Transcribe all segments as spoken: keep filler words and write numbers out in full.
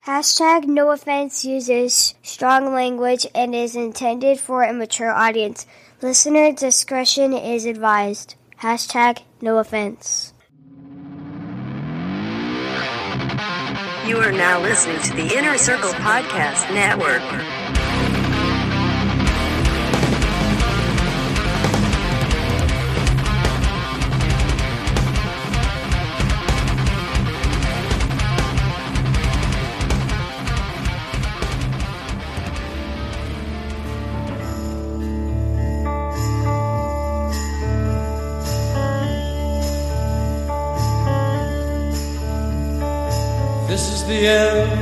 Hashtag no offense uses strong language and is intended for a mature audience. Listener discretion is advised. Hashtag no offense. You are now listening to the Inner Circle Podcast Network. This is the end,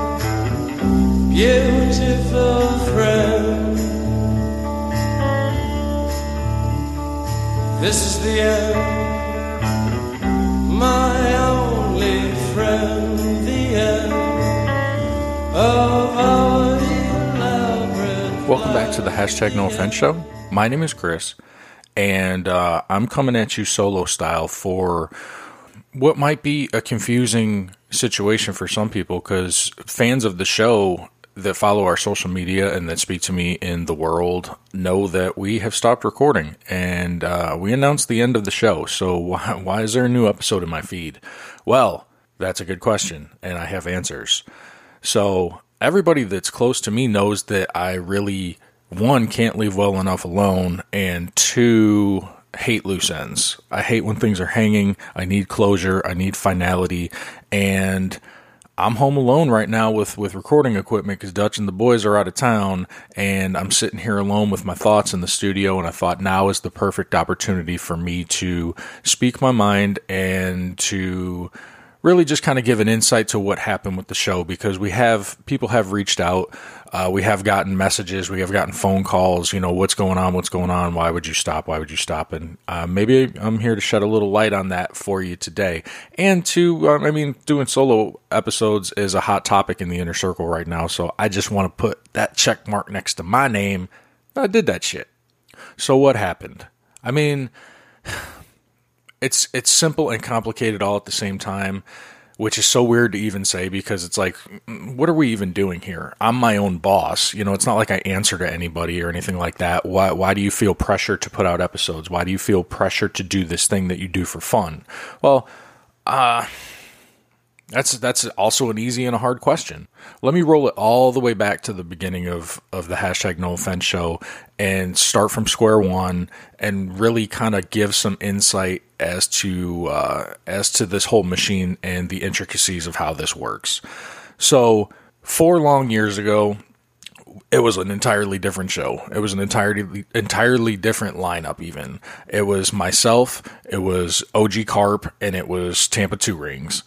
beautiful friend. This is the end, my only friend. The end of our elaborate. Welcome back to the Hashtag No Offense Show. My name is Chris, and uh, I'm coming at you solo style for what might be a confusing situation for some people, because fans of the show that follow our social media and that speak to me in the world know that we have stopped recording, and uh, we announced the end of the show. So why, why is there a new episode in my feed? Well, that's a good question, and I have answers. So everybody that's close to me knows that I really, one, can't leave well enough alone, and two, hate loose ends. I hate when things are hanging. I need closure. I need finality. And I'm home alone right now with, with recording equipment because Dutch and the boys are out of town, and I'm sitting here alone with my thoughts in the studio, and I thought now is the perfect opportunity for me to speak my mind and to really just kind of give an insight to what happened with the show, because we have, people have reached out. Uh, we have gotten messages. We have gotten phone calls. You know, what's going on? What's going on? Why would you stop? Why would you stop? And uh, maybe I'm here to shed a little light on that for you today. And to, um, I mean, doing solo episodes is a hot topic in the inner circle right now. So I just want to put that check mark next to my name. I did that shit. So what happened? I mean, it's it's simple and complicated all at the same time, which is so weird to even say, because it's like, what are we even doing here? I'm my own boss. You know, it's not like I answer to anybody or anything like that. Why, why do you feel pressure to put out episodes? Why do you feel pressure to do this thing that you do for fun? Well, uh, that's, that's also an easy and a hard question. Let me roll it all the way back to the beginning of, of the Hashtag No Offense show and start from square one and really kind of give some insight as to uh, as to this whole machine and the intricacies of how this works. So four long years ago, it was an entirely different show. It was an entirely entirely different lineup even. It was myself, it was O G Carp, and it was Tampa Two Rings.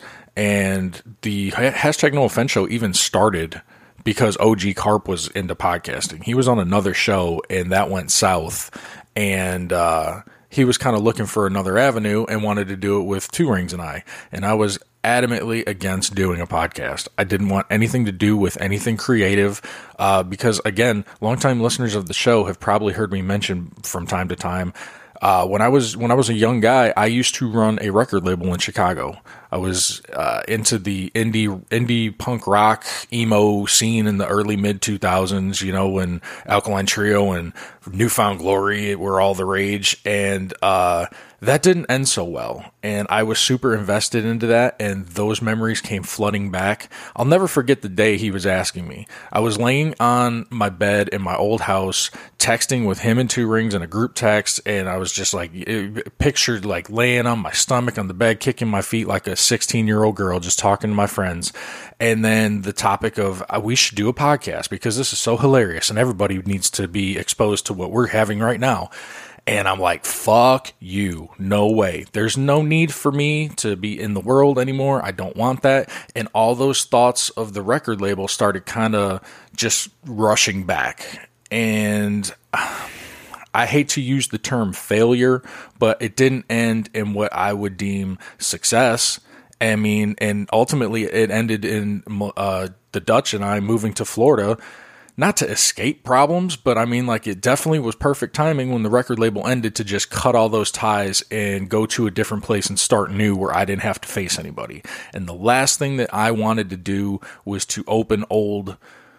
And the Hashtag No Offense show even started because O G Carp was into podcasting. He was on another show, and that went south. And uh, he was kind of looking for another avenue and wanted to do it with Two Rings and I. And I was adamantly against doing a podcast. I didn't want anything to do with anything creative uh, because, again, longtime listeners of the show have probably heard me mention from time to time, Uh, when I was when I was a young guy, I used to run a record label in Chicago. I was uh, into the indie indie punk rock emo scene in the early mid two thousands. You know, when Alkaline Trio and Newfound Glory were all the rage, and uh, that didn't end so well. And I was super invested into that, and those memories came flooding back. I'll never forget the day he was asking me. I was laying on my bed in my old house, texting with him and Two Rings in a group text, and I was just like, it, pictured like laying on my stomach on the bed, kicking my feet like a sixteen-year-old girl, just talking to my friends. And then the topic of, uh, we should do a podcast because this is so hilarious, and everybody needs to be exposed to what we're having right now. And I'm like, fuck you. No way. There's no need for me to be in the world anymore. I don't want that. And all those thoughts of the record label started kind of just rushing back. And I hate to use the term failure, but it didn't end in what I would deem success. I mean, and ultimately it ended in uh, the Dutch and I moving to Florida. not to escape problems, but I mean, like, it definitely was perfect timing when the record label ended to just cut all those ties and go to a different place and start new where I didn't have to face anybody. And the last thing that I wanted to do was to open old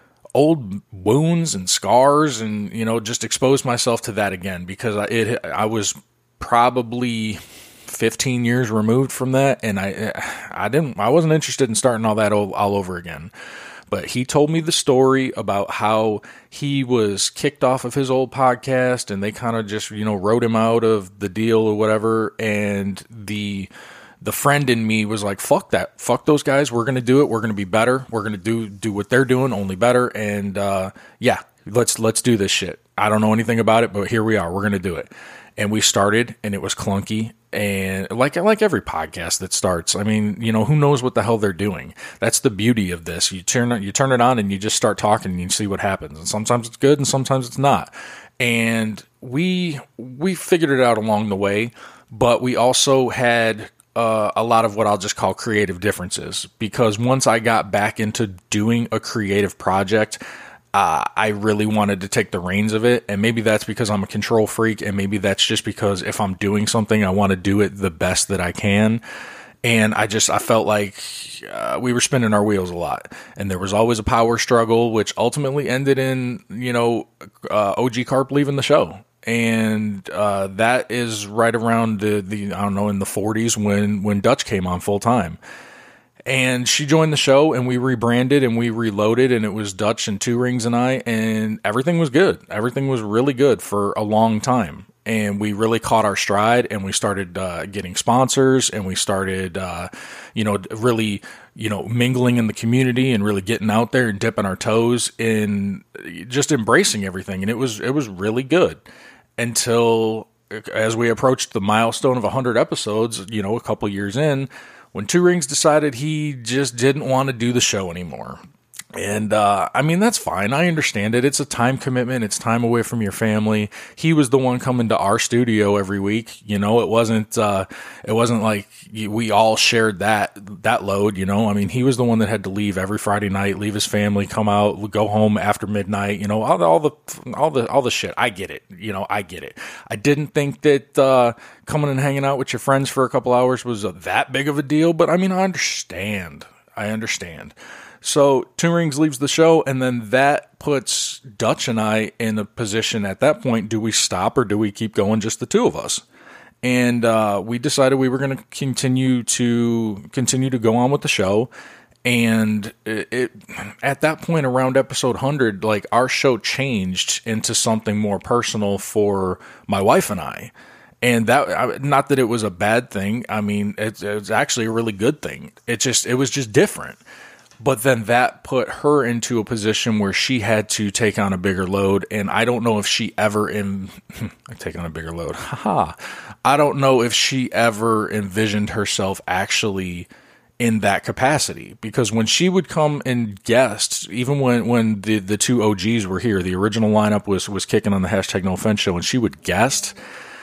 old wounds and scars and, you know, just expose myself to that again, because I, it, I was probably fifteen years removed from that, and I I didn't I wasn't interested in starting all that all, all over again. But he told me the story about how he was kicked off of his old podcast, and they kind of just, you know, wrote him out of the deal or whatever, and the the friend in me was like, fuck that, fuck those guys, we're going to do it, we're going to be better, we're going to do do what they're doing, only better, and uh, yeah, let's let's do this shit. I don't know anything about it, but here we are, we're going to do it. And we started, and it was clunky, and like like every podcast that starts, I mean, you know, who knows what the hell they're doing? That's the beauty of this. You turn it, you turn it on, and you just start talking, and you see what happens. And sometimes it's good, and sometimes it's not. And we we figured it out along the way, but we also had uh, a lot of what I'll just call creative differences, because once I got back into doing a creative project, Uh, I really wanted to take the reins of it, and maybe that's because I'm a control freak, and maybe that's just because if I'm doing something, I want to do it the best that I can. And I just, I felt like uh, we were spinning our wheels a lot, and there was always a power struggle, which ultimately ended in, you know, uh, O G Carp leaving the show. And uh, that is right around the, the, I don't know, in the forties when, when Dutch came on full time. And she joined the show, and we rebranded and we reloaded, and it was Dutch and Two Rings and I, and everything was good. Everything was really good for a long time. And we really caught our stride, and we started uh, getting sponsors, and we started, uh, you know, really, you know, mingling in the community and really getting out there and dipping our toes in just embracing everything. And it was, it was really good until as we approached the milestone of one hundred episodes, you know, a couple years in, when Two Rings decided he just didn't want to do the show anymore. And, uh, I mean, that's fine. I understand it. It's a time commitment. It's time away from your family. He was the one coming to our studio every week. You know, it wasn't, uh, it wasn't like we all shared that, that load, you know. I mean, he was the one that had to leave every Friday night, leave his family, come out, go home after midnight, you know, all the, all the, all the, all the shit. I get it. You know, I get it. I didn't think that, uh, coming and hanging out with your friends for a couple hours was a, that big of a deal, but I mean, I understand. I understand. So Two Rings leaves the show, and then that puts Dutch and I in a position at that point. Do we stop, or do we keep going, just the two of us? And uh, we decided we were going to continue to continue to go on with the show. And it, it at that point, around episode one hundred, like, our show changed into something more personal for my wife and I. And that, not that it was a bad thing. I mean, it's, it's actually a really good thing. It just, it was just different. But then that put her into a position where she had to take on a bigger load. And I don't know if she ever, in, take on a bigger load. Haha. I don't know if she ever envisioned herself actually in that capacity. Because when she would come and guest, even when, when the, the two O Gs were here, the original lineup was, was kicking on the Hashtag No Offense show, and she would guest,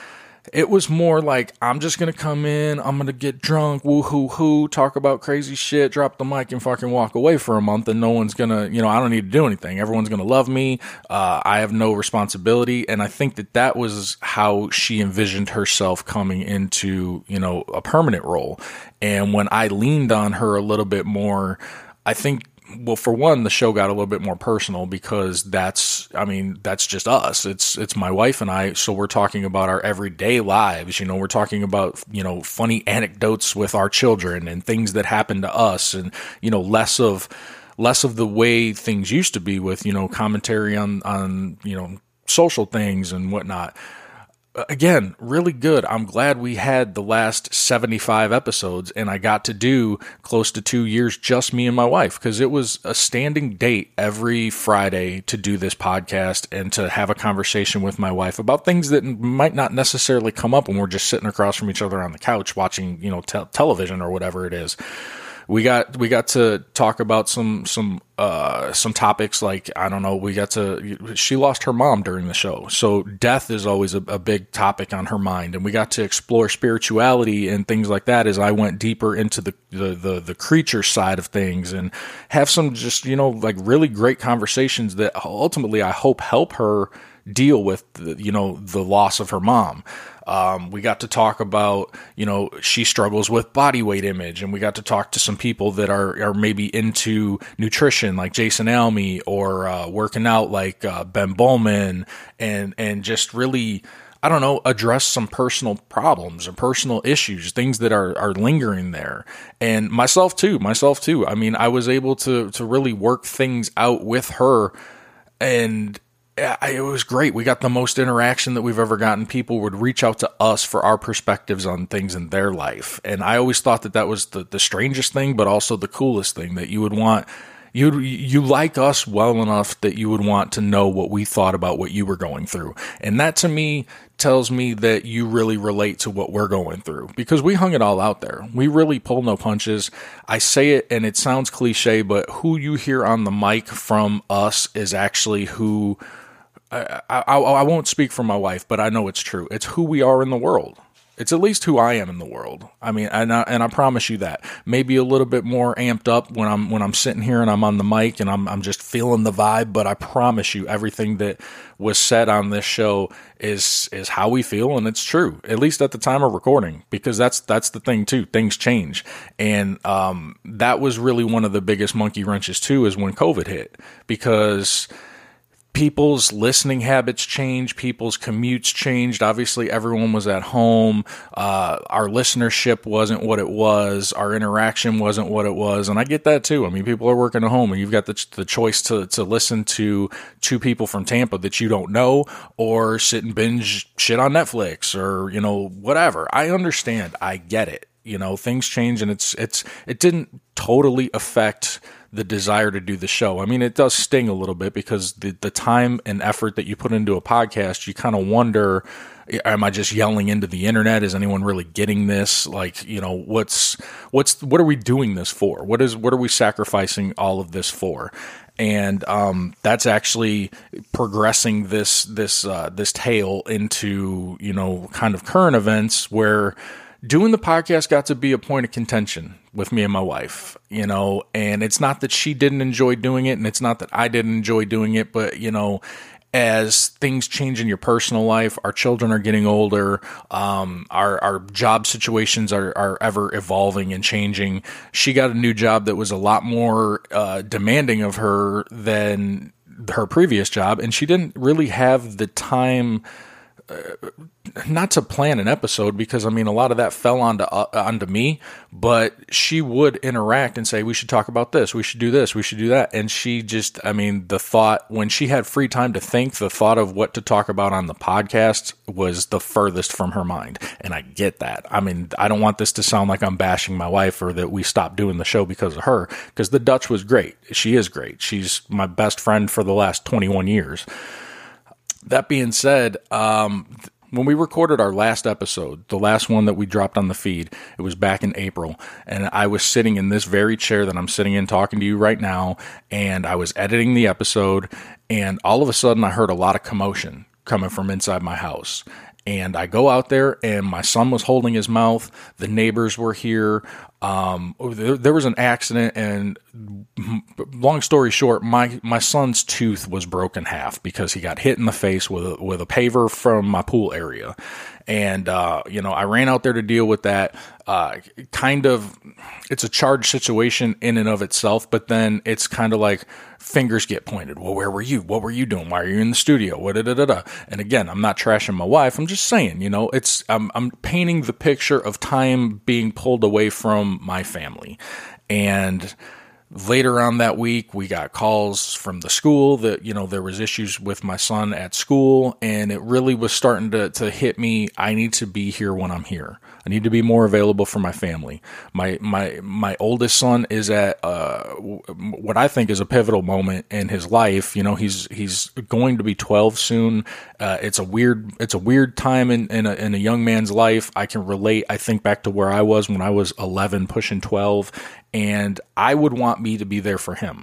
it was more like, I'm just going to come in, I'm going to get drunk, woo-hoo-hoo, talk about crazy shit, drop the mic, and fucking walk away for a month, and no one's going to, you know, I don't need to do anything. Everyone's going to love me. Uh, I have no responsibility. And I think that that was how she envisioned herself coming into, you know, a permanent role. And when I leaned on her a little bit more, I think, well, for one, the show got a little bit more personal, because that's, I mean, that's just us. It's, it's my wife and I. So we're talking about our everyday lives. You know, we're talking about, you know, funny anecdotes with our children and things that happen to us, and, you know, less of, less of the way things used to be with, you know, commentary on, on, you know, social things and whatnot. Again, really good. I'm glad we had the last seventy-five episodes, and I got to do close to two years, just me and my wife, because it was a standing date every Friday to do this podcast and to have a conversation with my wife about things that might not necessarily come up when we're just sitting across from each other on the couch watching, you know, te- television or whatever it is. we got we got to talk about some some uh, some topics like, I don't know, we got to, she lost her mom during the show, so death is always a, a big topic on her mind, and we got to explore spirituality and things like that as I went deeper into the the the, the creature side of things, and have some just, you know, like really great conversations that ultimately I hope help her deal with the, you know, the loss of her mom. Um, we got to talk about, you know, she struggles with body weight image, and we got to talk to some people that are, are maybe into nutrition like Jason Alme, or uh, working out like uh, Ben Bowman, and, and just really, I don't know, address some personal problems or personal issues, things that are, are lingering there. And myself too, myself too. I mean, I was able to, to really work things out with her, and it was great. We got the most interaction that we've ever gotten. People would reach out to us for our perspectives on things in their life. And I always thought that that was the, the strangest thing, but also the coolest thing, that you would want, you you like us well enough that you would want to know what we thought about what you were going through. And that to me tells me that you really relate to what we're going through, because we hung it all out there. We really pull no punches. I say it and it sounds cliche, but who you hear on the mic from us is actually who, I, I, I won't speak for my wife, but I know it's true. It's who we are in the world. It's at least who I am in the world. I mean, and I, and I promise you that. Maybe a little bit more amped up when I'm when I'm sitting here and I'm on the mic and I'm I'm just feeling the vibe. But I promise you, everything that was said on this show is is how we feel, and it's true. At least at the time of recording, because that's that's the thing too. Things change, and um, that was really one of the biggest monkey wrenches too. Is when COVID hit, because people's listening habits changed, people's commutes changed. Obviously, everyone was at home. Uh, our listenership wasn't what it was. Our interaction wasn't what it was. And I get that too. I mean, people are working at home, and you've got the, the choice to, to listen to two people from Tampa that you don't know, or sit and binge shit on Netflix, or, you know, whatever. I understand. I get it. You know, things change, and it's, it's, it didn't totally affect the desire to do the show. I mean, it does sting a little bit, because the, the time and effort that you put into a podcast, you kind of wonder, am I just yelling into the internet? Is anyone really getting this? Like, you know, what's, what's, what are we doing this for? What is, what are we sacrificing all of this for? And um, that's actually progressing this, this, uh, this tale into, you know, kind of current events, where doing the podcast got to be a point of contention with me and my wife, you know, and it's not that she didn't enjoy doing it, and it's not that I didn't enjoy doing it, but, you know, as things change in your personal life, our children are getting older, um, our, our job situations are, are ever evolving and changing. She got a new job that was a lot more uh, demanding of her than her previous job, and she didn't really have the time Uh, not to plan an episode, because I mean, a lot of that fell onto uh, onto me, but she would interact and say, we should talk about this, we should do this, we should do that. And she just, I mean, the thought, when she had free time to think, the thought of what to talk about on the podcast was the furthest from her mind. And I get that. I mean, I don't want this to sound like I'm bashing my wife, or that we stopped doing the show because of her, because the Dutch was great. She is great. She's my best friend for the last twenty-one years. That being said, um, when we recorded our last episode, the last one that we dropped on the feed, it was back in April, and I was sitting in this very chair that I'm sitting in talking to you right now, and I was editing the episode, and all of a sudden I heard a lot of commotion coming from inside my house. And I go out there, and my son was holding his mouth. The neighbors were here. Um, there, there was an accident, and long story short, my, my son's tooth was broken half because he got hit in the face with a, with a paver from my pool area. And, uh, you know, I ran out there to deal with that. Uh, kind of, it's a charged situation in and of itself, but then it's kind of like fingers get pointed. Well, where were you? What were you doing? Why are you in the studio? What da, da, da, da. And again, I'm not trashing my wife. I'm just saying, you know, it's, I'm, I'm painting the picture of time being pulled away from my family. And later on that week, we got calls from the school that, you know, there was issues with my son at school, and it really was starting to, to hit me. I need to be here when I'm here. I need to be more available for my family. My my my oldest son is at uh, what I think is a pivotal moment in his life. You know, he's he's going to be twelve soon. Uh, it's a weird it's a weird time in in a, in a young man's life. I can relate. I think back to where I was when I was eleven, pushing twelve, and I would want me to be there for him.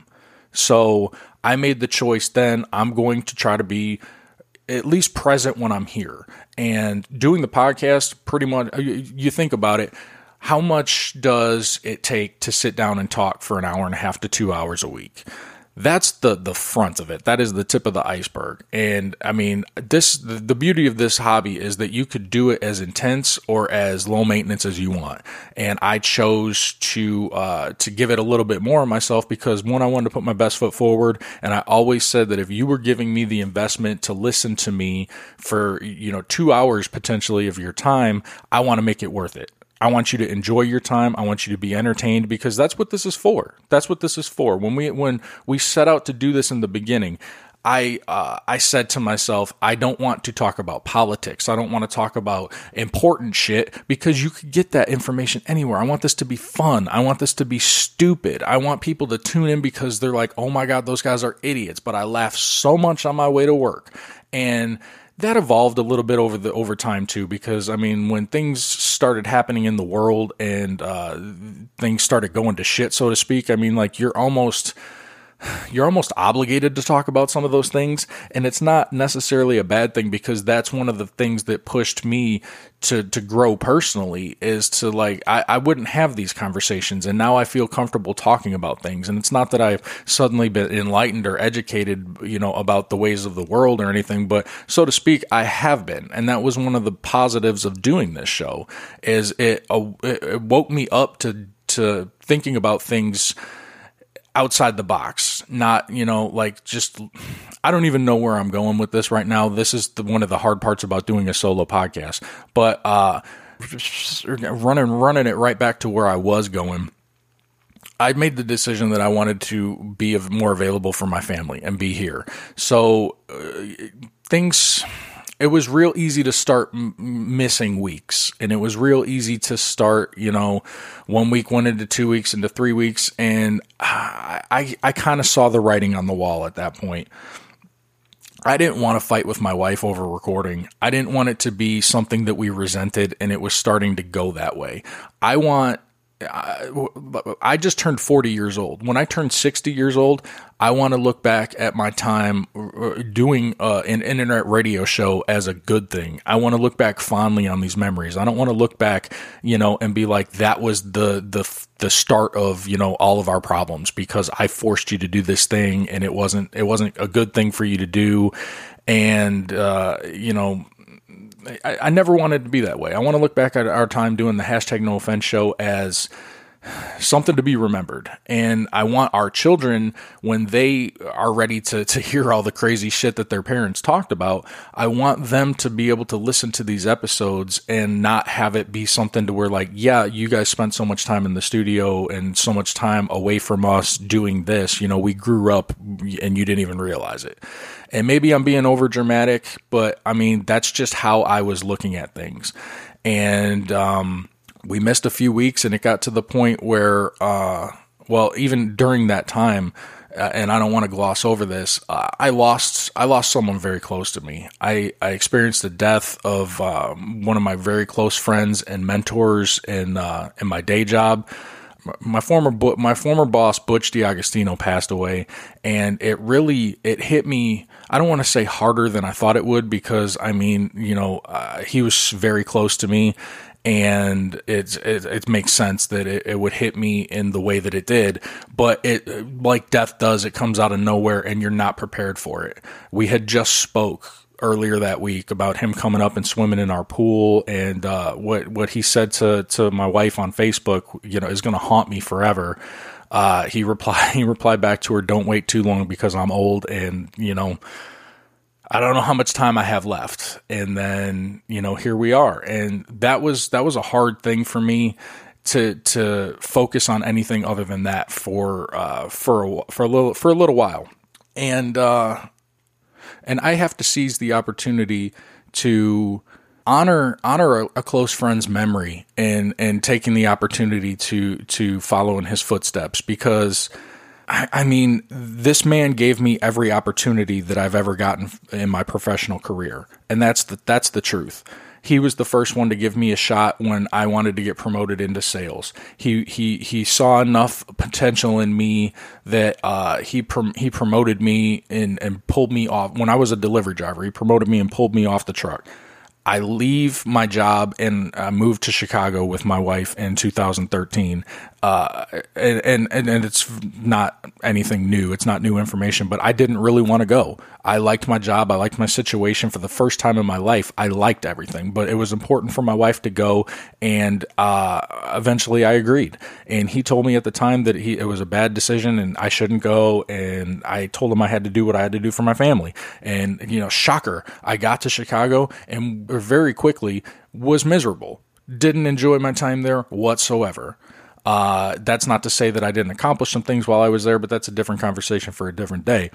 So I made the choice then. I'm going to try to be at least present when I'm here. And doing the podcast, pretty much, you think about it, how much does it take to sit down and talk for an hour and a half to two hours a week? That's the the front of it. That is the tip of the iceberg. And I mean, this the, the beauty of this hobby is that you could do it as intense or as low maintenance as you want. And I chose to uh, to give it a little bit more of myself because, one, I wanted to put my best foot forward. And I always said that if you were giving me the investment to listen to me for, you know, two hours potentially of your time, I want to make it worth it. I want you to enjoy your time. I want you to be entertained, because that's what this is for. That's what this is for. When we when we set out to do this in the beginning, I uh, I said to myself, I don't want to talk about politics. I don't want to talk about important shit, because you could get that information anywhere. I want this to be fun. I want this to be stupid. I want people to tune in because they're like, oh my God, those guys are idiots. But I laugh so much on my way to work. And that evolved a little bit over the over time too, because I mean, when things started happening in the world and uh, things started going to shit, so to speak, I mean, like you're almost you're almost obligated to talk about some of those things, and it's not necessarily a bad thing, because that's one of the things that pushed me to to grow personally, is to like I, I wouldn't have these conversations, and now I feel comfortable talking about things. And it's not that I've suddenly been enlightened or educated, you know, about the ways of the world or anything, but so to speak, I have been. And that was one of the positives of doing this show, is it, uh, it woke me up to to thinking about things outside the box, not, you know, like just, I don't even know where I'm going with this right now. This is the, one of the hard parts about doing a solo podcast, but, uh, running, running it right back to where I was going. I made the decision that I wanted to be more available for my family and be here. So uh, things, it was real easy to start m- missing weeks, and it was real easy to start, you know, one week went into two weeks into three weeks. And I, I, I kind of saw the writing on the wall at that point. I didn't want to fight with my wife over recording. I didn't want it to be something that we resented, and it was starting to go that way. I want, I, I just turned forty years old. When I turn sixty years old, I want to look back at my time doing uh, an internet radio show as a good thing. I want to look back fondly on these memories. I don't want to look back, you know, and be like, that was the the the start of, you know, all of our problems, because I forced you to do this thing, and it wasn't it wasn't a good thing for you to do. And uh, you know, I, I never wanted to be that way. I want to look back at our time doing the hashtag No Offense show as something to be remembered. And I want our children, when they are ready to, to hear all the crazy shit that their parents talked about, I want them to be able to listen to these episodes and not have it be something to where like, yeah, you guys spent so much time in the studio and so much time away from us doing this. You know, we grew up and you didn't even realize it. And maybe I'm being over dramatic, but I mean, that's just how I was looking at things. And, um, we missed a few weeks, and it got to the point where, uh, well, even during that time, uh, and I don't want to gloss over this, uh, I lost, I lost someone very close to me. I, I experienced the death of, um, one of my very close friends and mentors in, uh, in my day job. My former, my former boss, Butch DiAgostino, passed away, and it really, it hit me, I don't want to say harder than I thought it would, because I mean, you know, uh, he was very close to me. And it's, it, it makes sense that it, it would hit me in the way that it did, but it, like death does, it comes out of nowhere and you're not prepared for it. We had just spoke earlier that week about him coming up and swimming in our pool, and uh, what what he said to to my wife on Facebook, you know, is going to haunt me forever. Uh, he replied he replied back to her, "Don't wait too long because I'm old, and you know, I don't know how much time I have left." And then, you know, here we are. And that was, that was a hard thing for me to to focus on anything other than that for uh, for a, for a little for a little while, and uh, and I have to seize the opportunity to honor honor a, a close friend's memory and and taking the opportunity to to follow in his footsteps, because I, I mean, this man gave me every opportunity that I've ever gotten in my professional career, and that's the that's the truth. He was the first one to give me a shot when I wanted to get promoted into sales. He he he saw enough potential in me that uh, he prom- he promoted me and, and pulled me off when I was a delivery driver. He promoted me and pulled me off the truck. I leave my job and uh, moved to Chicago with my wife in two thousand thirteen. Uh, and, and, and it's not anything new. It's not new information, but I didn't really want to go. I liked my job. I liked my situation. For the first time in my life, I liked everything, but it was important for my wife to go. And, uh, eventually I agreed. And he told me at the time that he, it was a bad decision and I shouldn't go. And I told him I had to do what I had to do for my family. And, you know, shocker, I got to Chicago and very quickly was miserable. Didn't enjoy my time there whatsoever. Uh, that's not to say that I didn't accomplish some things while I was there, but that's a different conversation for a different day.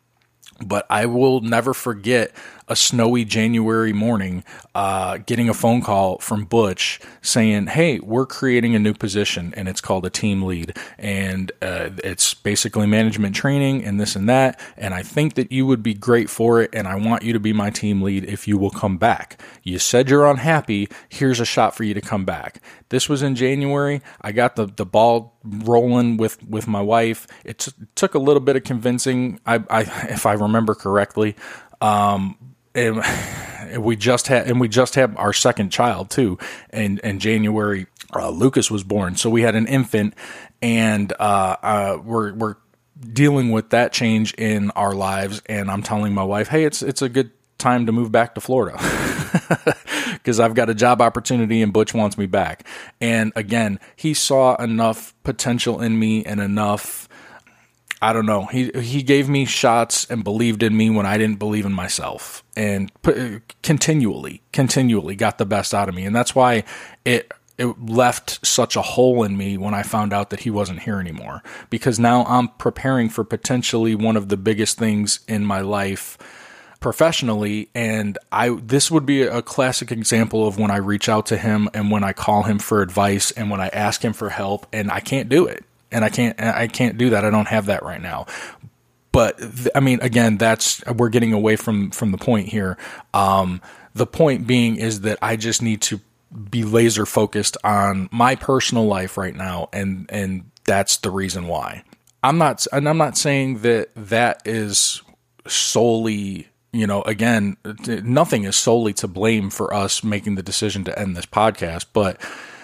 But I will never forget a snowy January morning, uh, getting a phone call from Butch saying, hey, we're creating a new position and it's called a team lead. And, uh, it's basically management training and this and that. And I think that you would be great for it. And I want you to be my team lead if you will come back. You said you're unhappy. Here's a shot for you to come back. This was in January. I got the, the ball rolling with, with my wife. It t- took a little bit of convincing. I, I, if I remember correctly, um, and we just had, and we just had our second child too. And in January, uh, Lucas was born. So we had an infant, and, uh, uh, we're, we're dealing with that change in our lives. And I'm telling my wife, hey, it's, it's a good time to move back to Florida because I've got a job opportunity and Butch wants me back. And again, he saw enough potential in me and enough, I don't know, he he gave me shots and believed in me when I didn't believe in myself, and p- continually, continually got the best out of me. And that's why it it left such a hole in me when I found out that he wasn't here anymore, because now I'm preparing for potentially one of the biggest things in my life professionally. And I, this would be a classic example of when I reach out to him and when I call him for advice and when I ask him for help, and I can't do it. And I can't, I can't do that. I don't have that right now. But th- I mean, again, that's, we're getting away from, from the point here. Um, the point being is that I just need to be laser focused on my personal life right now. And, and that's the reason why. I'm not, and I'm not saying that that is solely, you know, again, nothing is solely to blame for us making the decision to end this podcast, but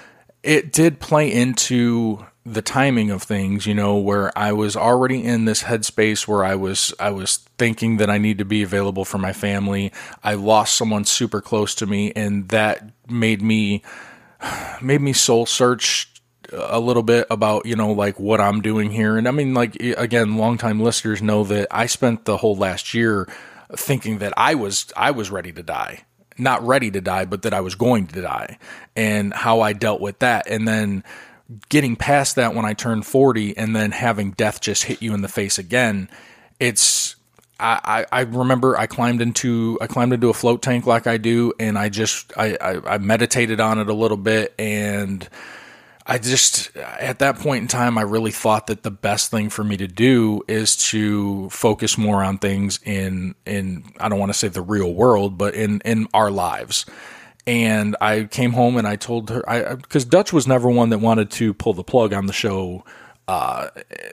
it did play into the timing of things, you know, where I was already in this headspace where I was, I was thinking that I need to be available for my family. I lost someone super close to me, and that made me, made me soul search a little bit about, you know, like what I'm doing here. And I mean, like, again, longtime listeners know that I spent the whole last year thinking that I was, I was ready to die. Not ready to die, but that I was going to die, and how I dealt with that. And then getting past that when I turned forty, and then having death just hit you in the face again. It's, I, I, I remember I climbed into, I climbed into a float tank like I do. And I just, I, I, I meditated on it a little bit, and I just, at that point in time, I really thought that the best thing for me to do is to focus more on things in, in, I don't want to say the real world, but in, in our lives. And I came home and I told her, I, because Dutch was never one that wanted to pull the plug on the show. Uh,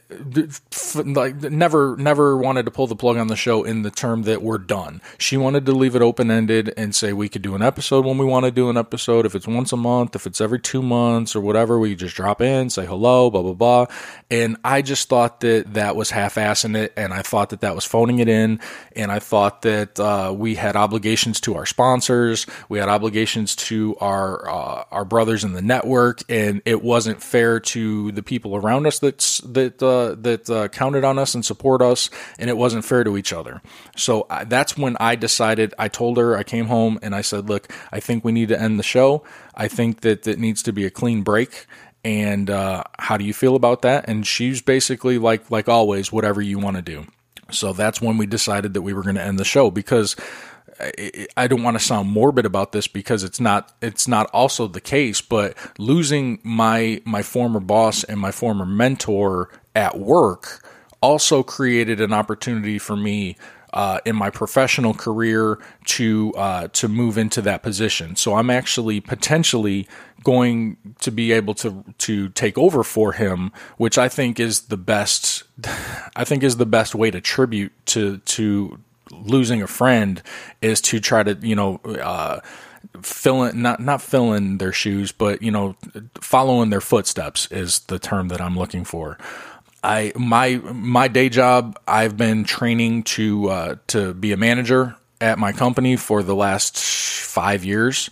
like never, never wanted to pull the plug on the show in the term that we're done. She wanted to leave it open-ended and say we could do an episode when we want to do an episode. If it's once a month, if it's every two months or whatever, we just drop in, say hello, blah, blah, blah. And I just thought that that was half-assing it. And I thought that that was phoning it in. And I thought that, uh, we had obligations to our sponsors. We had obligations to our, uh, our brothers in the network. And it wasn't fair to the people around us that That's, that uh, that uh, counted on us and support us, and it wasn't fair to each other. So uh, that's when I decided. I told her, I came home and I said, look, I think we need to end the show. I think that it needs to be a clean break, And uh, how do you feel about that? And she's basically like, like always, whatever you want to do. So that's when we decided that we were going to end the show, because I, I don't want to sound morbid about this, because it's not, it's not also the case, but losing my, my former boss and my former mentor at work also created an opportunity for me Uh, in my professional career to uh, to move into that position. So I'm actually potentially going to be able to to take over for him, which I think is the best. I think is the best way to tribute to to losing a friend, is to try to you know uh, fill in not not fill in their shoes, but you know follow in their footsteps is the term that I'm looking for. I my my day job, I've been training to uh, to be a manager at my company for the last five years,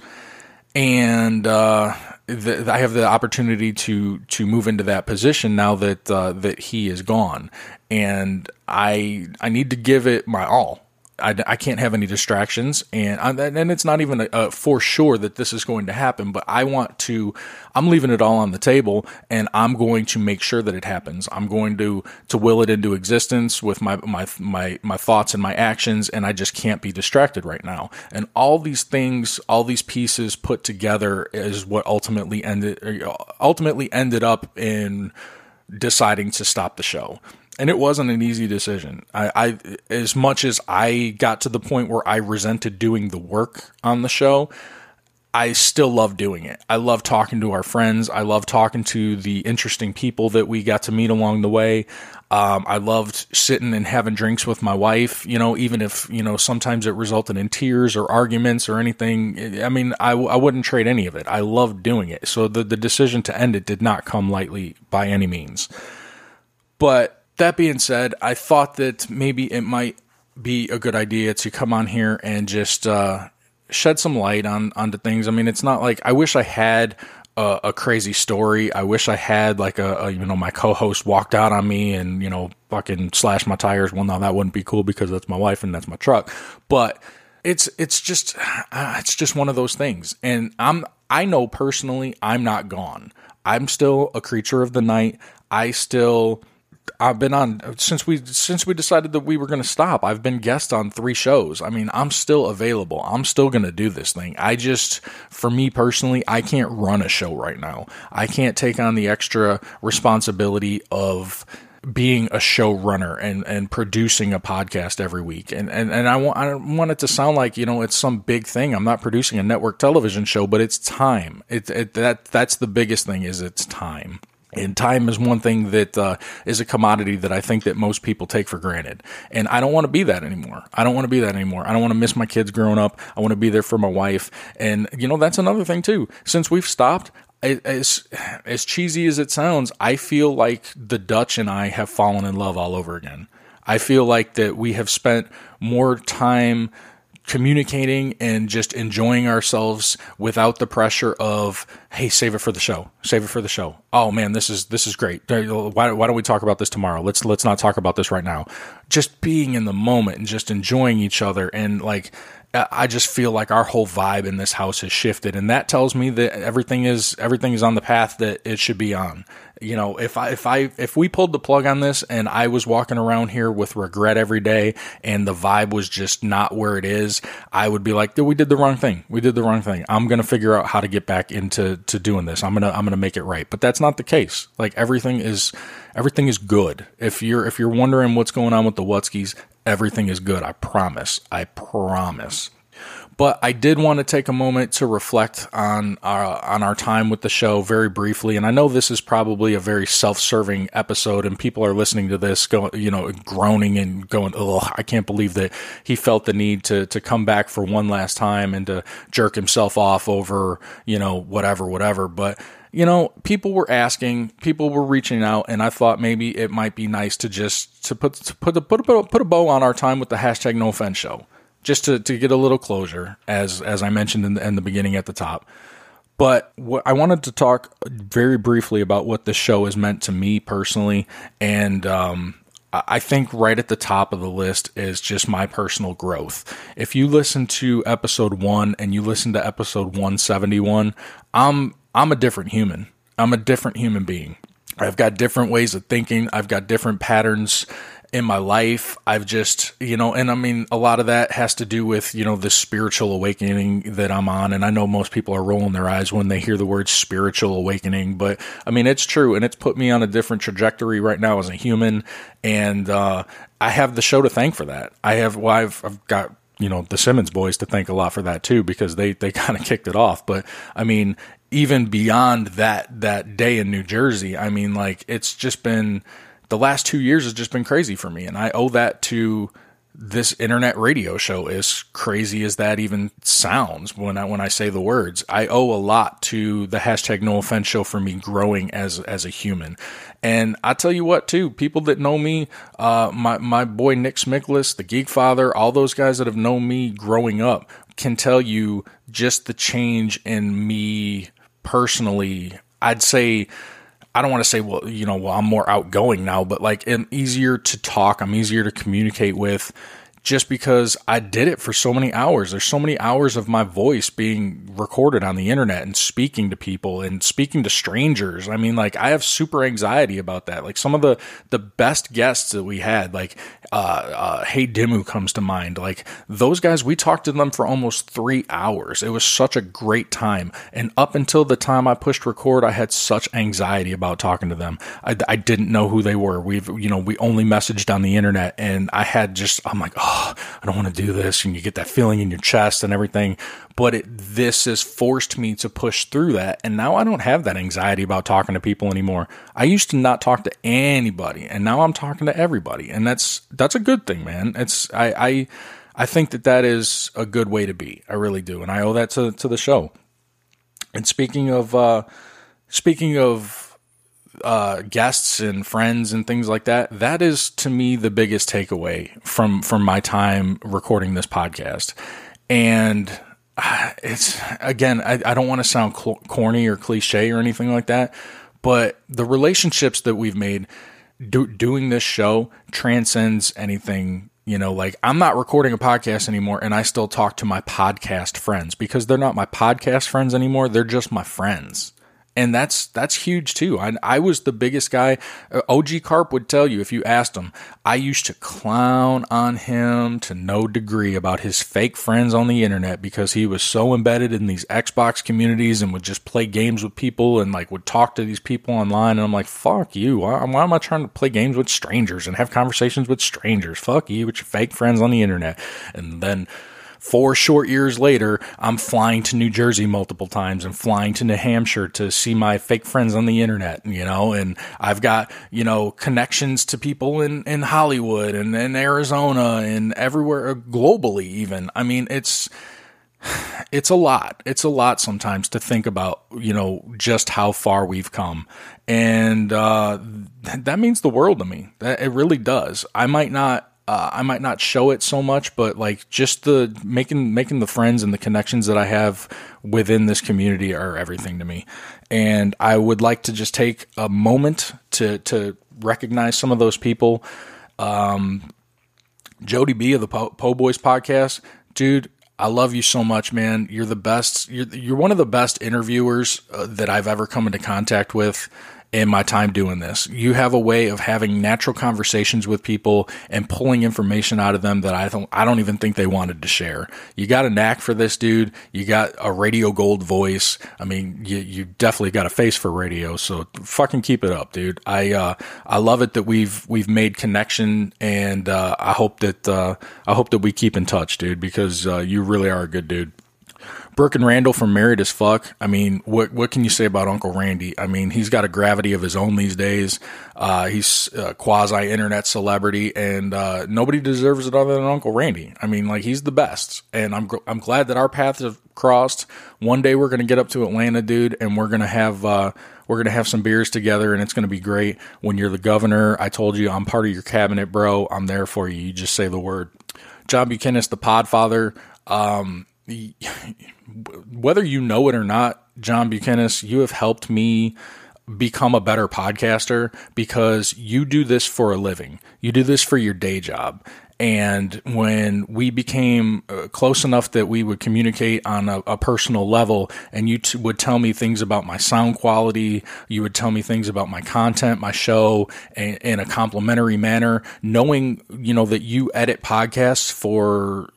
and uh, the, I have the opportunity to to move into that position now that uh, that he is gone, and I I need to give it my all. I, I can't have any distractions, and I, and it's not even a, a for sure that this is going to happen, but I want to, I'm leaving it all on the table, and I'm going to make sure that it happens. I'm going to, to will it into existence with my, my, my, my thoughts and my actions, and I just can't be distracted right now. And all these things, all these pieces put together is what ultimately ended, ultimately ended up in deciding to stop the show. And it wasn't an easy decision. I, I, as much as I got to the point where I resented doing the work on the show, I still love doing it. I love talking to our friends. I love talking to the interesting people that we got to meet along the way. Um, I loved sitting and having drinks with my wife, you know, even if, you know, sometimes it resulted in tears or arguments or anything. I mean, I, I wouldn't trade any of it. I loved doing it. So the, the decision to end it did not come lightly by any means. But that being said, I thought that maybe it might be a good idea to come on here and just uh, shed some light on onto things. I mean, it's not like I wish I had a, a crazy story. I wish I had like a, a, you know, my co-host walked out on me and, you know, fucking slashed my tires. Well, no, that wouldn't be cool because that's my wife and that's my truck. But it's it's just uh, it's just one of those things. And I'm I know personally I'm not gone. I'm still a creature of the night. I still. I've been on since we since we decided that we were going to stop. I've been guest on three shows. I mean, I'm still available. I'm still going to do this thing. I just, for me personally, I can't run a show right now. I can't take on the extra responsibility of being a showrunner and, and producing a podcast every week. And, and, and I want, I don't want it to sound like, you know, it's some big thing. I'm not producing a network television show, but it's time. It, it, that, that's the biggest thing is it's time. And time is one thing that uh, is a commodity that I think that most people take for granted. And I don't want to be that anymore. I don't want to be that anymore. I don't want to miss my kids growing up. I want to be there for my wife. And, you know, that's another thing, too. Since we've stopped, as, as cheesy as it sounds, I feel like the Dutch and I have fallen in love all over again. I feel like that we have spent more time communicating and just enjoying ourselves without the pressure of, hey, save it for the show, save it for the show. Oh man, this is, this is great. Why, why don't we talk about this tomorrow? Let's, let's not talk about this right now. Just being in the moment and just enjoying each other. And like, I just feel like our whole vibe in this house has shifted. And that tells me that everything is, everything is on the path that it should be on. You know, if I, if I, if we pulled the plug on this and I was walking around here with regret every day and the vibe was just not where it is, I would be like, we did the wrong thing. We did the wrong thing. I'm going to figure out how to get back into, to doing this. I'm going to, I'm going to make it right. But that's not the case. Like everything is, everything is good. If you're, if you're wondering what's going on with the Wutskis, everything is good. I promise. I promise. But I did want to take a moment to reflect on our, on our time with the show very briefly. And I know this is probably a very self-serving episode and people are listening to this going, you know, groaning and going, oh, I can't believe that he felt the need to, to come back for one last time and to jerk himself off over, you know, whatever, whatever. But, you know, people were asking, people were reaching out, and I thought maybe it might be nice to just, to put, to put, a, put a, put a bow on our time with the hashtag No Offense Show. Just to, to get a little closure, as as I mentioned in the, in the beginning at the top. But what, I wanted to talk very briefly about what this show has meant to me personally. And um, I think right at the top of the list is just my personal growth. If you listen to episode one and you listen to episode one seventy-one, I'm I'm a different human. I'm a different human being. I've got different ways of thinking. I've got different patterns in my life. I've just, you know, and I mean, a lot of that has to do with, you know, the spiritual awakening that I'm on. And I know most people are rolling their eyes when they hear the word spiritual awakening, but I mean, it's true. And it's put me on a different trajectory right now as a human. And, uh, I have the show to thank for that. I have, well, I've, I've got, you know, the Simmons boys to thank a lot for that too, because they, they kind of kicked it off. But I mean, even beyond that, that day in New Jersey, I mean, like, it's just been, the last two years has just been crazy for me. And I owe that to this internet radio show, as crazy as that even sounds when I, when I say the words. I owe a lot to the hashtag No Offense show for me growing as, as a human. And I tell you what, too, people that know me, uh, my, my boy Nick Smiklis, the Geek Father, all those guys that have known me growing up can tell you just the change in me personally. I'd say, I don't want to say, well, you know, well, I'm more outgoing now, but like I'm easier to talk. I'm easier to communicate with, just because I did it for so many hours. There's so many hours of my voice being recorded on the internet and speaking to people and speaking to strangers. I mean, like, I have super anxiety about that. Like, some of the, the best guests that we had, like, uh, uh, Hey Dimmu comes to mind. Like, those guys, we talked to them for almost three hours. It was such a great time. And up until the time I pushed record, I had such anxiety about talking to them. I, I didn't know who they were. We've, you know, we only messaged on the internet, and I had just, I'm like, oh, I don't want to do this. And you get that feeling in your chest and everything. But it, this has forced me to push through that. And now I don't have that anxiety about talking to people anymore. I used to not talk to anybody, and now I'm talking to everybody. And that's, that's a good thing, man. It's, I, I, I think that that is a good way to be. I really do. And I owe that to, to the show. And speaking of, uh, speaking of, uh, guests and friends and things like that, that is to me the biggest takeaway from, from my time recording this podcast. And uh, it's, again, I, I don't want to sound cl- corny or cliche or anything like that, but the relationships that we've made do, doing this show transcends anything. You know, like, I'm not recording a podcast anymore, and I still talk to my podcast friends, because they're not my podcast friends anymore. They're just my friends. And that's, that's huge too. I, I was the biggest guy. Uh, O G Carp would tell you, if you asked him, I used to clown on him to no degree about his fake friends on the internet, because he was so embedded in these Xbox communities and would just play games with people and like would talk to these people online. And I'm like, fuck you. Why, why am I trying to play games with strangers and have conversations with strangers? Fuck you with your fake friends on the internet. And then four short years later, I'm flying to New Jersey multiple times and flying to New Hampshire to see my fake friends on the internet, you know, and I've got, you know, connections to people in, in Hollywood and in Arizona and everywhere, globally even. I mean, it's, it's a lot. It's a lot sometimes to think about, you know, just how far we've come. And uh, th- that means the world to me. That, it really does. I might not, Uh, I might not show it so much, but like just the making, making the friends and the connections that I have within this community are everything to me. And I would like to just take a moment to, to recognize some of those people. Um, Jody B of the Po, po Boys podcast, dude, I love you so much, man. You're the best. You're, you're one of the best interviewers uh, that I've ever come into contact with in my time doing this. You have a way of having natural conversations with people and pulling information out of them that I don't, I don't even think they wanted to share. You got a knack for this, dude. You got a radio gold voice. I mean, you, you definitely got a face for radio. So fucking keep it up, dude. I, uh, I love it that we've, we've made connection, and, uh, I hope that, uh, I hope that we keep in touch, dude, because, uh, you really are a good dude. Brooke and Randall from Married as Fuck. I mean, what what can you say about Uncle Randy? I mean, he's got a gravity of his own these days. Uh, he's a quasi-internet celebrity, and uh, nobody deserves it other than Uncle Randy. I mean, like, he's the best, and I'm I'm glad that our paths have crossed. One day we're gonna get up to Atlanta, dude, and we're gonna have uh, we're gonna have some beers together, and it's gonna be great. When you're the governor, I told you I'm part of your cabinet, bro. I'm there for you. You just say the word. John Buchanan, the Podfather. Um, whether you know it or not, John Buchanan, you have helped me become a better podcaster, because you do this for a living. You do this for your day job. And when we became uh, close enough that we would communicate on a, a personal level, and you t- would tell me things about my sound quality, you would tell me things about my content, my show, a- in a complimentary manner, knowing, you know, that you edit podcasts for,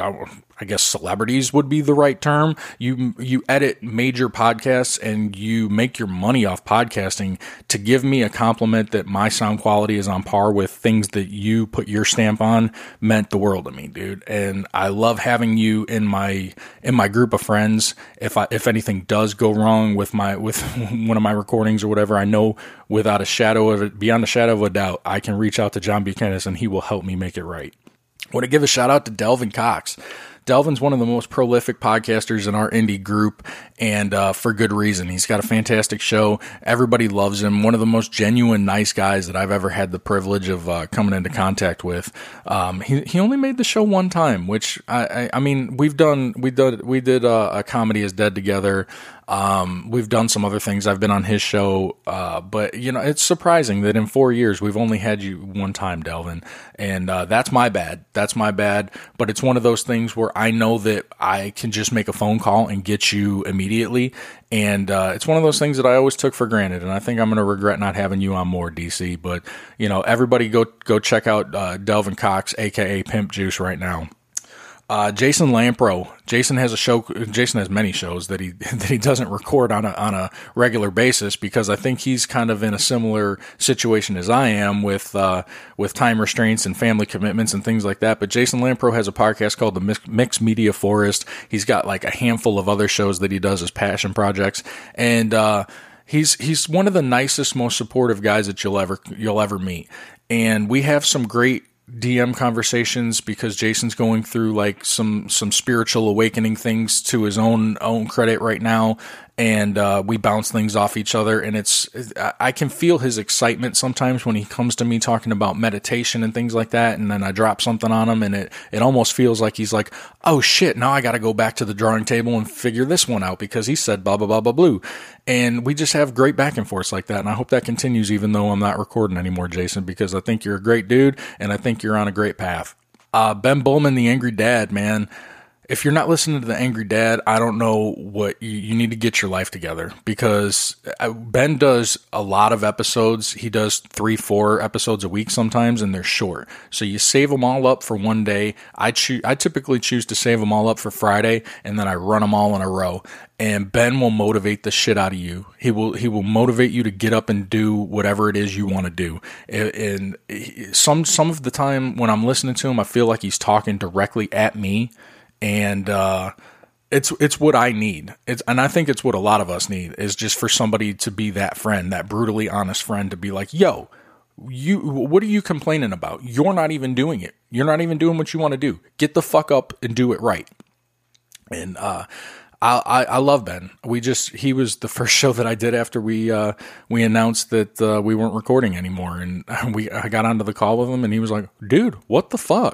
I guess celebrities would be the right term. You you edit major podcasts and you make your money off podcasting. To give me a compliment that my sound quality is on par with things that you put your stamp on meant the world to me, dude. And I love having you in my in my group of friends. If I if anything does go wrong with my with one of my recordings or whatever, I know without a shadow of it, beyond a shadow of a doubt, I can reach out to John Buchanan and he will help me make it right. I want to give a shout out to Delvin Cox. Delvin's one of the most prolific podcasters in our indie group, and uh, for good reason. He's got a fantastic show. Everybody loves him. One of the most genuine, nice guys that I've ever had the privilege of uh, coming into contact with. Um, he he only made the show one time, which I I, I mean we've done we did we did uh, a Comedy is Dead together. Um, we've done some other things. I've been on his show, uh, but you know, it's surprising that in four years we've only had you one time, Delvin, and uh, that's my bad. That's my bad. But it's one of those things where I know that I can just make a phone call and get you immediately, and uh, it's one of those things that I always took for granted. And I think I'm going to regret not having you on more, D C. But you know, everybody go go check out uh, Delvin Cox, aka Pimp Juice, right now. Uh, Jason Lampro. Jason has a show. Jason has many shows that he that he doesn't record on a on a regular basis because I think he's kind of in a similar situation as I am with uh, with time restraints and family commitments and things like that. But Jason Lampro has a podcast called the Mixed Media Forest. He's got like a handful of other shows that he does as passion projects, and uh, he's he's one of the nicest, most supportive guys that you'll ever you'll ever meet. And we have some great D M conversations because Jason's going through like some some spiritual awakening things to his own own credit right now, and uh, we bounce things off each other, and it's I can feel his excitement sometimes when he comes to me talking about meditation and things like that, and then I drop something on him, and it it almost feels like he's like, oh shit, now I got to go back to the drawing table and figure this one out because he said blah blah blah blah blue, and we just have great back and forths like that, and I hope that continues even though I'm not recording anymore, Jason, because I think you're a great dude, and I think you're on a great path. Uh, Ben Bowman, the Angry Dad, man. If you're not listening to the Angry Dad, I don't know what you, you need to get your life together because Ben does a lot of episodes. He does three, four episodes a week sometimes, and they're short. So you save them all up for one day. I choose, I typically choose to save them all up for Friday, and then I run them all in a row. And Ben will motivate the shit out of you. He will he will motivate you to get up and do whatever it is you want to do. And some some of the time when I'm listening to him, I feel like he's talking directly at me. And uh, it's it's what I need. It's and I think it's what a lot of us need is just for somebody to be that friend, that brutally honest friend, to be like, "Yo, you, what are you complaining about? You're not even doing it. You're not even doing what you want to do. Get the fuck up and do it right." And uh, I, I I love Ben. We just he was the first show that I did after we uh, we announced that uh, we weren't recording anymore, and we I got onto the call with him, and he was like, "Dude, what the fuck."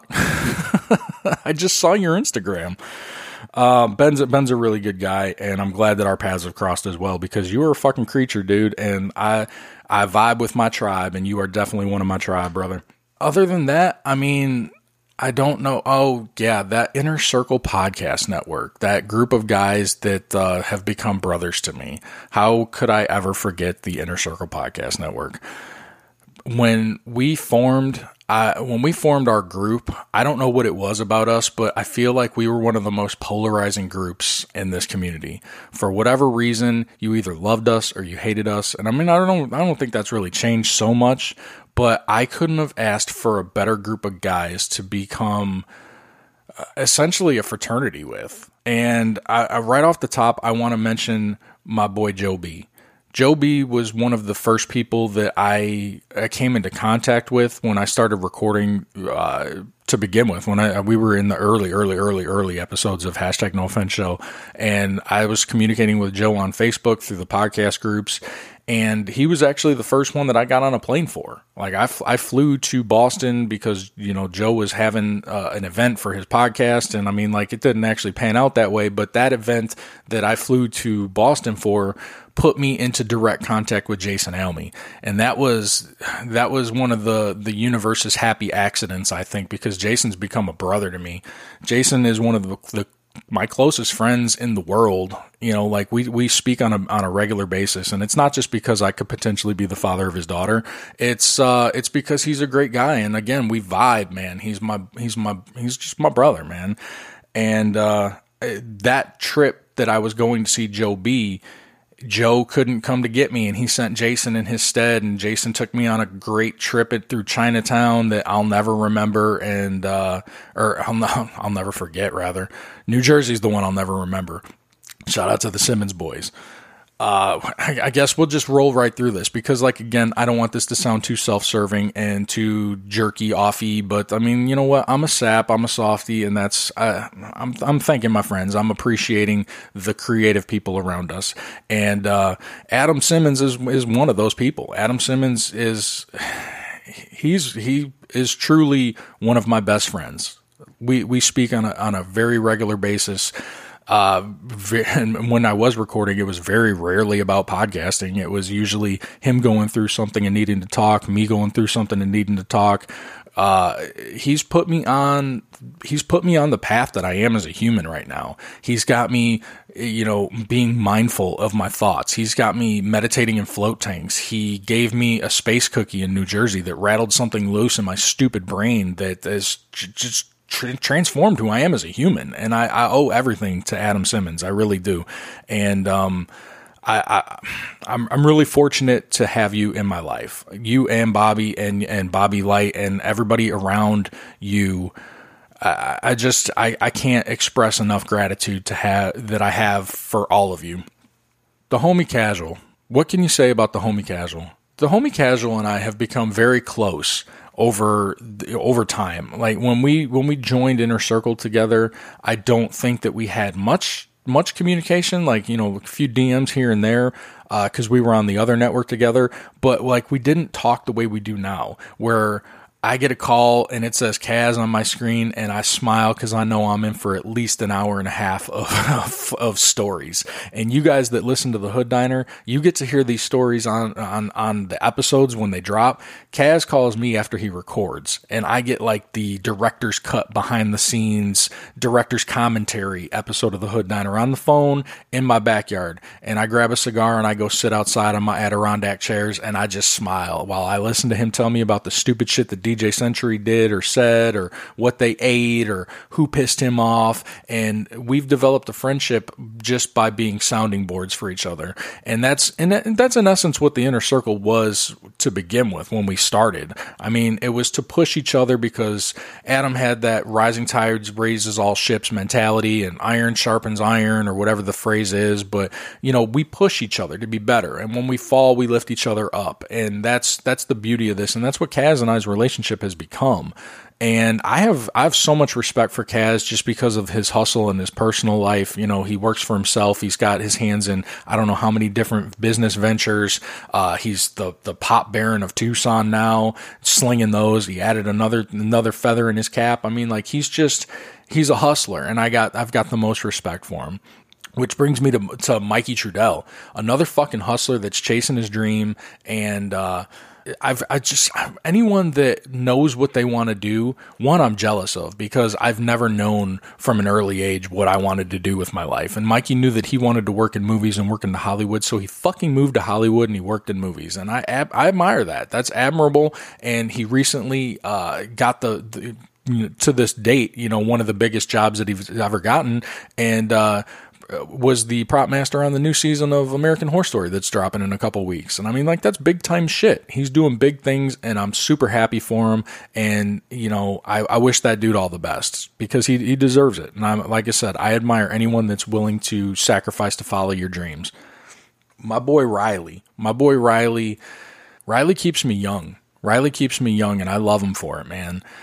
I just saw your Instagram. Uh, Ben's, Ben's a really good guy, and I'm glad that our paths have crossed as well because you are a fucking creature, dude, and I I vibe with my tribe, and you are definitely one of my tribe, brother. Other than that, I mean, I don't know. Oh, yeah, that Inner Circle Podcast Network, that group of guys that uh, have become brothers to me. How could I ever forget the Inner Circle Podcast Network? When we formed... I, when we formed our group, I don't know what it was about us, but I feel like we were one of the most polarizing groups in this community. For whatever reason, you either loved us or you hated us. And I mean, I don't, I don't think that's really changed so much, but I couldn't have asked for a better group of guys to become uh, essentially a fraternity with. And I, I, right off the top, I want to mention my boy Joe B. Joe B was one of the first people that I, I came into contact with when I started recording uh, to begin with. When I we were in the early, early, early, early episodes of Hashtag No Offense Show, and I was communicating with Joe on Facebook through the podcast groups, And he was actually the first one that I got on a plane for. Like I, f- I flew to Boston because, you know, Joe was having uh, an event for his podcast. And I mean, like it didn't actually pan out that way, but that event that I flew to Boston for put me into direct contact with Jason Alme. And that was, that was one of the, the universe's happy accidents, I think, because Jason's become a brother to me. Jason is one of the, the my closest friends in the world. You know, like we, we speak on a, on a regular basis, and it's not just because I could potentially be the father of his daughter. It's, uh, it's because he's a great guy. And again, we vibe, man. He's my, he's my, he's just my brother, man. And, uh, that trip that I was going to see Joe B, Joe couldn't come to get me, and he sent Jason in his stead, and Jason took me on a great trip it through Chinatown that I'll never remember, and uh, or I'll, I'll never forget, rather. New Jersey's the one I'll never remember. Shout out to the Simmons boys. Uh, I, I guess we'll just roll right through this because, like, again, I don't want this to sound too self-serving and too jerky offy, but I mean, you know what? I'm a sap, I'm a softy, and that's, uh, I'm, I'm thanking my friends. I'm appreciating the creative people around us. And, uh, Adam Simmons is, is one of those people. Adam Simmons is, he's, he is truly one of my best friends. We, we speak on a, on a very regular basis. Uh, and when I was recording, it was very rarely about podcasting. It was usually him going through something and needing to talk, me going through something and needing to talk. Uh, he's put me on, he's put me on the path that I am as a human right now. He's got me, you know, being mindful of my thoughts. He's got me meditating in float tanks. He gave me a space cookie in New Jersey that rattled something loose in my stupid brain that is j- just transformed who I am as a human. And I, I owe everything to Adam Simmons. I really do. And, um, I, I, I'm, I'm really fortunate to have you in my life, you and Bobby and, and Bobby Light and everybody around you. I, I just, I, I can't express enough gratitude to have that I have for all of you. The Homie Casual. What can you say about the Homie Casual? The Homie Casual and I have become very close over over time. Like when we when we joined Inner Circle together, I don't think that we had much much communication, like, you know, a few D Ms here and there, uh, cause we were on the other network together, but like we didn't talk the way we do now, where I get a call and it says Kaz on my screen and I smile because I know I'm in for at least an hour and a half of, of, of stories. And you guys that listen to the Hood Diner, you get to hear these stories on, on, on the episodes when they drop. Kaz calls me after he records and I get like the director's cut behind the scenes, director's commentary episode of the Hood Diner on the phone in my backyard. And I grab a cigar and I go sit outside on my Adirondack chairs and I just smile while I listen to him tell me about the stupid shit that D J Century did or said or what they ate or who pissed him off. And we've developed a friendship just by being sounding boards for each other. And that's, and that's in essence what the Inner Circle was to begin with when we started. I mean, it was to push each other because Adam had that rising tides raises all ships mentality and iron sharpens iron or whatever the phrase is. But, you know, we push each other to be better. And when we fall, we lift each other up. And that's, that's the beauty of this. And that's what Kaz and I's relationship has become. And I have I have so much respect for Kaz just because of his hustle and his personal life. You know, he works for himself. He's got his hands in I don't know how many different business ventures. Uh, he's the the pop baron of Tucson now, slinging those. He added another another feather in his cap. I mean, like he's just he's a hustler, and I got I've got the most respect for him. Which brings me to to Mikey Trudell, another fucking hustler that's chasing his dream. And uh, I've I just anyone that knows what they want to do, one I'm jealous of because I've never known from an early age what I wanted to do with my life. And Mikey knew that he wanted to work in movies and work into Hollywood, so he fucking moved to Hollywood and he worked in movies. And I I admire that. That's admirable. And he recently uh, got the. the to this date, you know, one of the biggest jobs that he's ever gotten, and uh, was the prop master on the new season of American Horror Story that's dropping in a couple weeks. And I mean, like, that's big time shit. He's doing big things, and I'm super happy for him. And, you know, I, I wish that dude all the best because he he deserves it. And I'm, like I said, I admire anyone that's willing to sacrifice to follow your dreams. My boy Riley, my boy Riley, Riley keeps me young. Riley keeps me young, and I love him for it, man.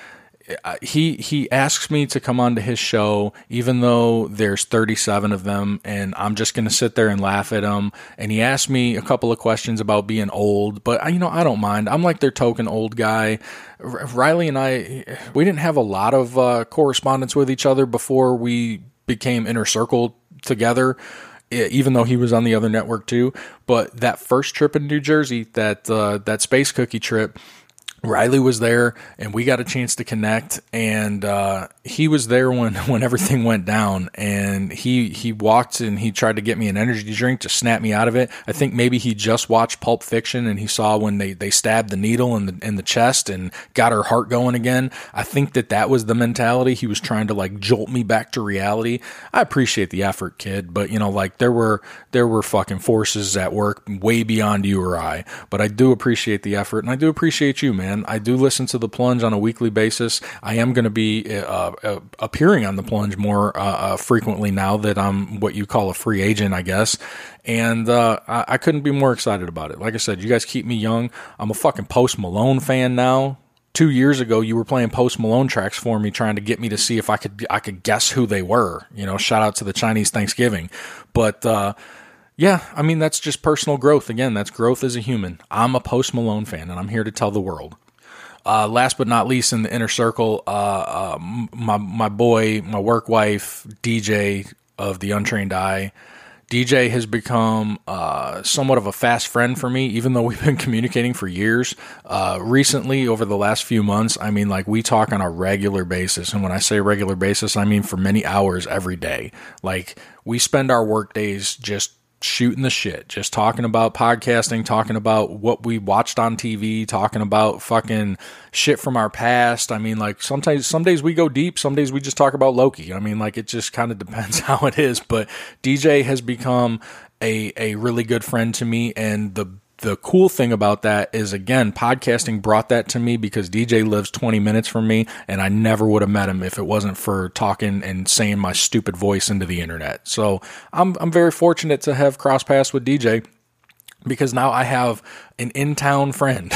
he he asks me to come onto his show, even though there's thirty-seven of them, and I'm just going to sit there and laugh at him. And he asked me a couple of questions about being old, but you know, I don't mind. I'm like their token old guy. R- Riley and I, we didn't have a lot of uh, correspondence with each other before we became Inner Circle together, even though he was on the other network too. But that first trip in New Jersey, that uh, that Space Cookie trip, Riley was there, and we got a chance to connect, and uh, he was there when, when everything went down, and he he walked and he tried to get me an energy drink to snap me out of it. I think maybe he just watched Pulp Fiction, and he saw when they, they stabbed the needle in the in the chest and got her heart going again. I think that that was the mentality. He was trying to like jolt me back to reality. I appreciate the effort, kid, but you know, like there were there were fucking forces at work way beyond you or I, but I do appreciate the effort, and I do appreciate you, man. I do listen to The Plunge on a weekly basis. I am going to be uh, uh, appearing on The Plunge more uh, uh, frequently now that I'm what you call a free agent, I guess. And uh, I-, I couldn't be more excited about it. Like I said, you guys keep me young. I'm a fucking Post Malone fan now. Two years ago, you were playing Post Malone tracks for me, trying to get me to see if I could I could guess who they were. You know, shout out to the Chinese Thanksgiving. But uh, yeah, I mean, that's just personal growth. Again, that's growth as a human. I'm a Post Malone fan, and I'm here to tell the world. Uh, last but not least, in the Inner Circle, uh, uh, my my boy, my work wife, D J of the Untrained Eye. D J has become uh, somewhat of a fast friend for me, even though we've been communicating for years. Uh, recently, over the last few months, I mean, like, we talk on a regular basis. And when I say regular basis, I mean for many hours every day. Like, we spend our work days just shooting the shit, just talking about podcasting, talking about what we watched on T V, talking about fucking shit from our past. I mean, like, sometimes, some days we go deep, some days we just talk about Loki. I mean, like, it just kind of depends how it is, but D J has become a, a really good friend to me, and the The cool thing about that is, again, podcasting brought that to me because D J lives twenty minutes from me, and I never would have met him if it wasn't for talking and saying my stupid voice into the internet. So I'm I'm very fortunate to have crossed paths with D J, because now I have an in-town friend.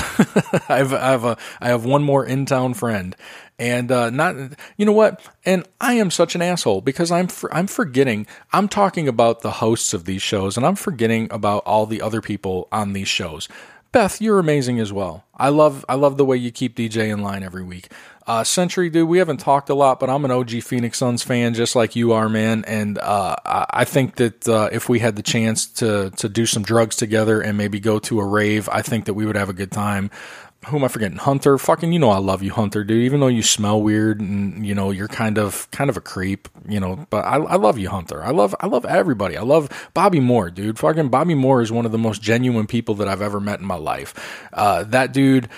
I have I have a I have one more in-town friend. And uh, not, you know what? And I am such an asshole because I'm for, I'm forgetting. I'm talking about the hosts of these shows, and I'm forgetting about all the other people on these shows. Beth, you're amazing as well. I love I love the way you keep D J in line every week. Uh, Century, dude, we haven't talked a lot, but I'm an O G Phoenix Suns fan, just like you are, man. And uh, I think that uh, if we had the chance to to do some drugs together and maybe go to a rave, I think that we would have a good time. Who am I forgetting? Hunter. Fucking, you know I love you, Hunter, dude. Even though you smell weird and, you know, you're kind of kind of a creep, you know, but I, I love you, Hunter. I love I love everybody. I love Bobby Moore, dude. Fucking Bobby Moore is one of the most genuine people that I've ever met in my life. Uh, that dude,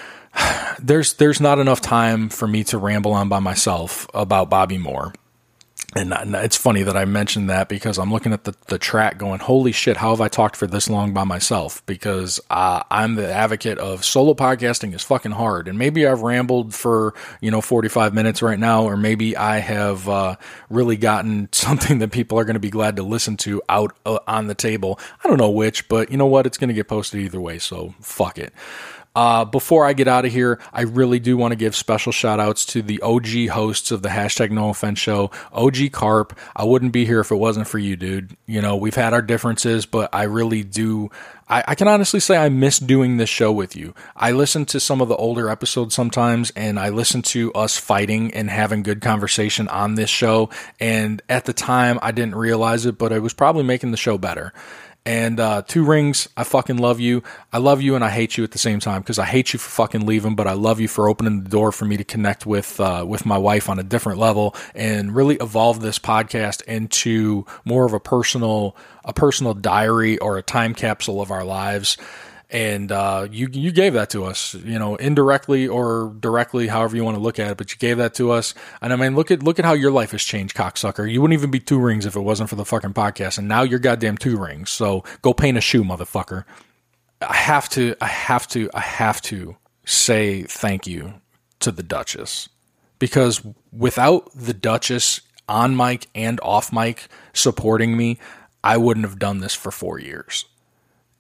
there's there's not enough time for me to ramble on by myself about Bobby Moore. And it's funny that I mentioned that because I'm looking at the, the track going, holy shit, how have I talked for this long by myself? Because uh, I'm the advocate of solo podcasting is fucking hard. And maybe I've rambled for, you know, forty-five minutes right now, or maybe I have uh, really gotten something that people are going to be glad to listen to out uh, on the table. I don't know which, but you know what? It's going to get posted either way, so fuck it. Uh, before I get out of here, I really do want to give special shout outs to the O G hosts of the hashtag No Offense show. O G Carp, I wouldn't be here if it wasn't for you, dude. You know, we've had our differences, but I really do. I, I can honestly say I miss doing this show with you. I listen to some of the older episodes sometimes, and I listen to us fighting and having good conversation on this show. And at the time, I didn't realize it, but it was probably making the show better. And uh, Two Rings, I fucking love you. I love you and I hate you at the same time because I hate you for fucking leaving, but I love you for opening the door for me to connect with uh, with my wife on a different level and really evolve this podcast into more of a personal a personal diary or a time capsule of our lives. And uh, you you gave that to us, you know, indirectly or directly, however you want to look at it. But you gave that to us, and I mean, look at look at how your life has changed, cocksucker. You wouldn't even be Two Rings if it wasn't for the fucking podcast, and now you're goddamn Two Rings. So go paint a shoe, motherfucker. I have to, I have to, I have to say thank you to the Duchess, because without the Duchess on mic and off mic supporting me, I wouldn't have done this for four years.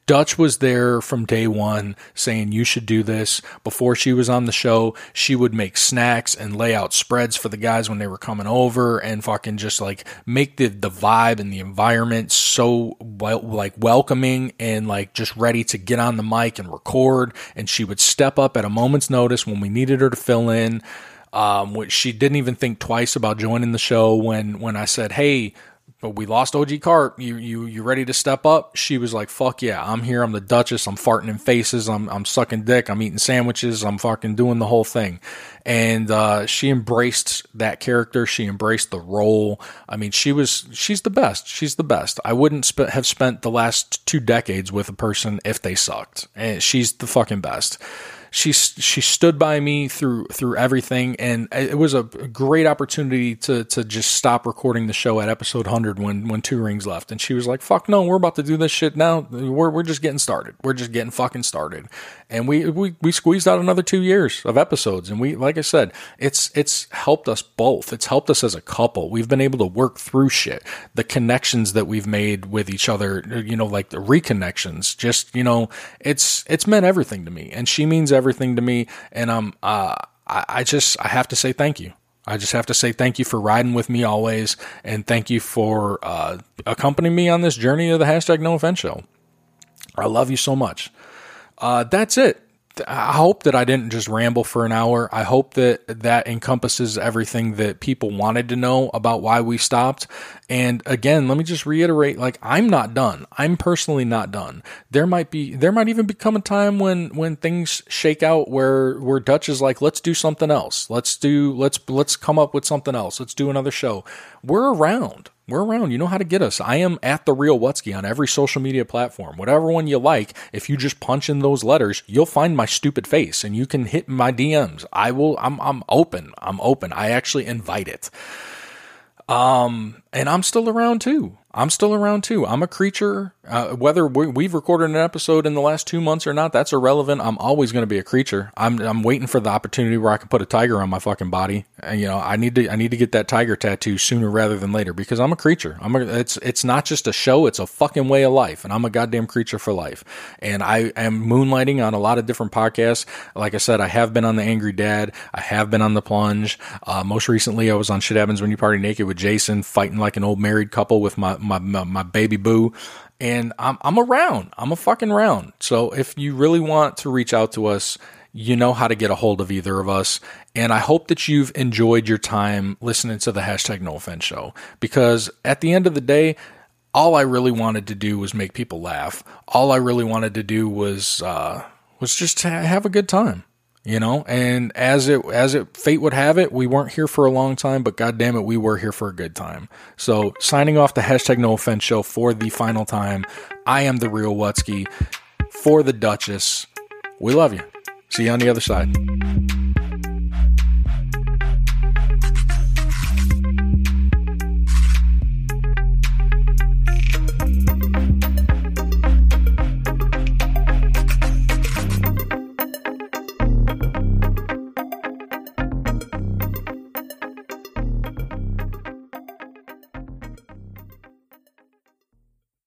Dutch was there from day one saying, you should do this. Before she was on the show, she would make snacks and lay out spreads for the guys when they were coming over and fucking just like make the, the vibe and the environment so well, like welcoming and like just ready to get on the mic and record. And she would step up at a moment's notice when we needed her to fill in. Um, which she didn't even think twice about joining the show when, when I said, hey, but we lost O G Carp. You, you, you ready to step up? She was like, fuck yeah, I'm here. I'm the Duchess. I'm farting in faces. I'm, I'm sucking dick. I'm eating sandwiches. I'm fucking doing the whole thing. And, uh, she embraced that character. She embraced the role. I mean, she was, she's the best. She's the best. I wouldn't sp- have spent the last two decades with a person if they sucked. And she's the fucking best. She she stood by me through through everything, and it was a great opportunity to to just stop recording the show at episode one hundred when when two rings left. And she was like, "Fuck no, we're about to do this shit now. We're we're just getting started. We're just getting fucking started." And we we we squeezed out another two years of episodes, and we, like I said, it's it's helped us both. It's helped us as a couple. We've been able to work through shit. The connections that we've made with each other, you know, like the reconnections. Just, you know, it's it's meant everything to me, and she means everything. everything to me, and um uh I, I just I have to say thank you. I just have to say thank you for riding with me always, and thank you for uh accompanying me on this journey of the hashtag No Offense Show. I love you so much. Uh that's it. I hope that I didn't just ramble for an hour. I hope that that encompasses everything that people wanted to know about why we stopped. And again, let me just reiterate, like, I'm not done. I'm personally not done. There might be, there might even become a time when, when things shake out where, where Dutch is like, let's do something else. Let's do, let's, let's come up with something else. Let's do another show. We're around. We're around. You know how to get us. I am at The Real Wutsky on every social media platform. Whatever one you like, if you just punch in those letters, you'll find my stupid face and you can hit my D Ms. I will, I'm, I'm open. I'm open. I actually invite it. Um, and I'm still around too. I'm still around too. I'm a creature. Uh, whether we, we've recorded an episode in the last two months or not, that's irrelevant. I'm always going to be a creature. I'm I'm waiting for the opportunity where I can put a tiger on my fucking body. And, you know, I need to I need to get that tiger tattoo sooner rather than later because I'm a creature. I'm a, it's it's not just a show. It's a fucking way of life, and I'm a goddamn creature for life. And I am moonlighting on a lot of different podcasts. Like I said, I have been on The Angry Dad. I have been on The Plunge. Uh, most recently, I was on Shit Happens When You Party Naked with Jason, fighting like an old married couple with my my my, my baby boo. And I'm I'm around. I'm a fucking round. So if you really want to reach out to us, you know how to get a hold of either of us. And I hope that you've enjoyed your time listening to the hashtag No Offense Show. Because at the end of the day, all I really wanted to do was make people laugh. All I really wanted to do was uh, was just have a good time. You know, and as it, as it, fate would have it, we weren't here for a long time, but goddamn it, we were here for a good time. So signing off the hashtag No Offense Show for the final time. I am The Real Wutsky for the Duchess. We love you. See you on the other side.